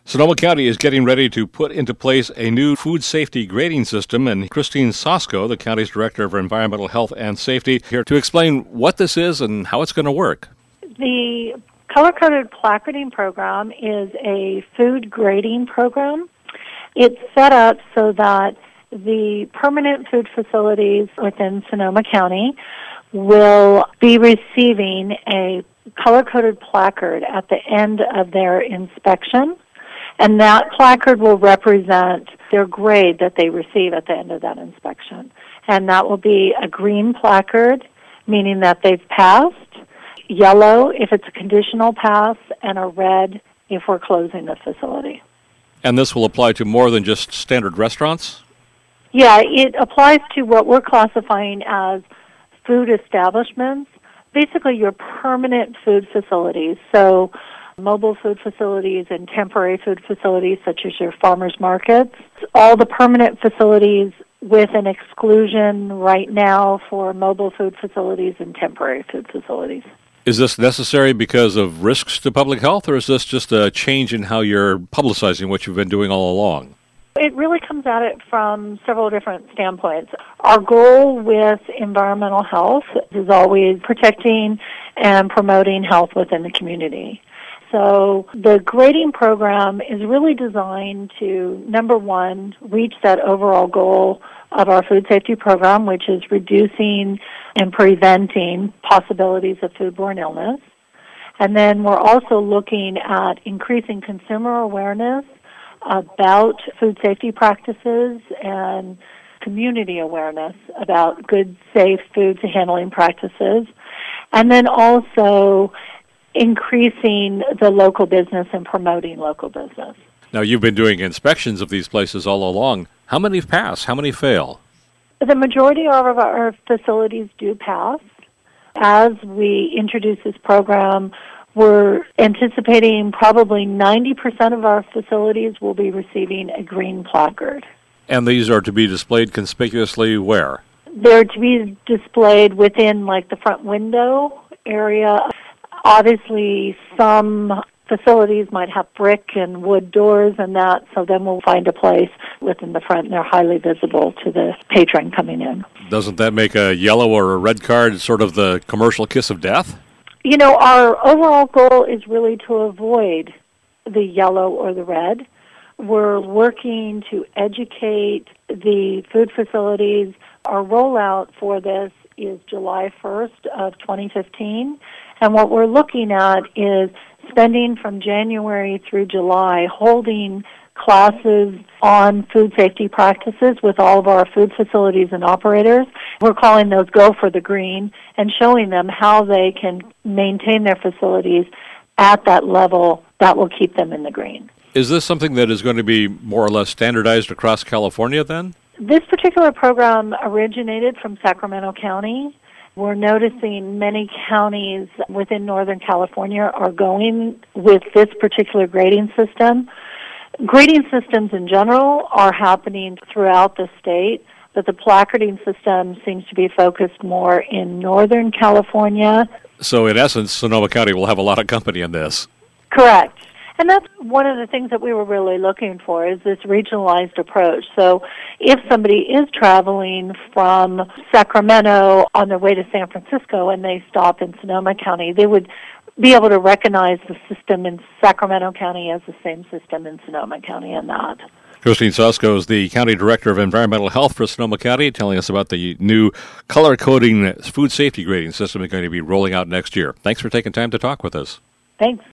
Sonoma County is getting ready to put into place a new food safety grading system, and Christine Sosko, the county's Director of Environmental Health and Safety, here to explain what this is and how it's going to work. The color-coded placarding program is a food grading program. It's set up so that the permanent food facilities within Sonoma County will be receiving a color-coded placard at the end of their inspection. And that placard will represent their grade that they receive at the end of that inspection. And that will be a green placard, meaning that they've passed, yellow if it's a conditional pass, and a red if we're closing the facility. And this will apply to more than just standard restaurants? Yeah, it applies to what we're classifying as food establishments, basically your permanent food facilities. So mobile food facilities and temporary food facilities such as your farmers markets. All the permanent facilities with an exclusion right now for mobile food facilities and temporary food facilities. Is this necessary because of risks to public health, or is this just a change in how you're publicizing what you've been doing all along? It really comes at it from several different standpoints. Our goal with environmental health is always protecting and promoting health within the community. So the grading program is really designed to, number one, reach that overall goal of our food safety program, which is reducing and preventing possibilities of foodborne illness. And then we're also looking at increasing consumer awareness about food safety practices and community awareness about good, safe food handling practices. And then also increasing the local business and promoting local business. Now, you've been doing inspections of these places all along. How many pass? How many fail? The majority of our facilities do pass. As we introduce this program, we're anticipating probably 90% of our facilities will be receiving a green placard. And these are to be displayed conspicuously where? They're to be displayed within, like, the front window area. Obviously, some facilities might have brick and wood doors and that, so then we'll find a place within the front and they're highly visible to the patron coming in. Doesn't that make a yellow or a red card sort of the commercial kiss of death? You know, our overall goal is really to avoid the yellow or the red. We're working to educate the food facilities. Our rollout for this is July 1st of 2015. And what we're looking at is spending from January through July holding classes on food safety practices with all of our food facilities and operators. We're calling those Go for the Green and showing them how they can maintain their facilities at that level that will keep them in the green. Is this something that is going to be more or less standardized across California then? This particular program originated from Sacramento County. We're noticing many counties within Northern California are going with this particular grading system. Grading systems in general are happening throughout the state, but the placarding system seems to be focused more in Northern California. So in essence, Sonoma County will have a lot of company in this. Correct. And that's one of the things that we were really looking for is this regionalized approach. So if somebody is traveling from Sacramento on their way to San Francisco and they stop in Sonoma County, they would be able to recognize the system in Sacramento County as the same system in Sonoma County and that. Christine Sosko is the County Director of Environmental Health for Sonoma County, telling us about the new color-coding food safety grading system that's going to be rolling out next year. Thanks for taking time to talk with us. Thanks.